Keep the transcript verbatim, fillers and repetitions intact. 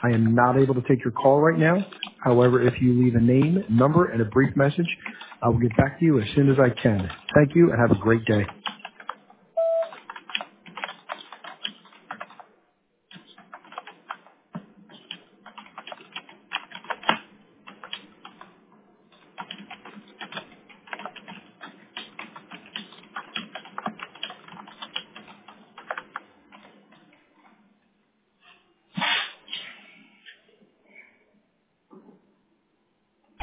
I am not able to take your call right now. However, if you leave a name, number, and a brief message, I will get back to you as soon as I can. Thank you and have a great day.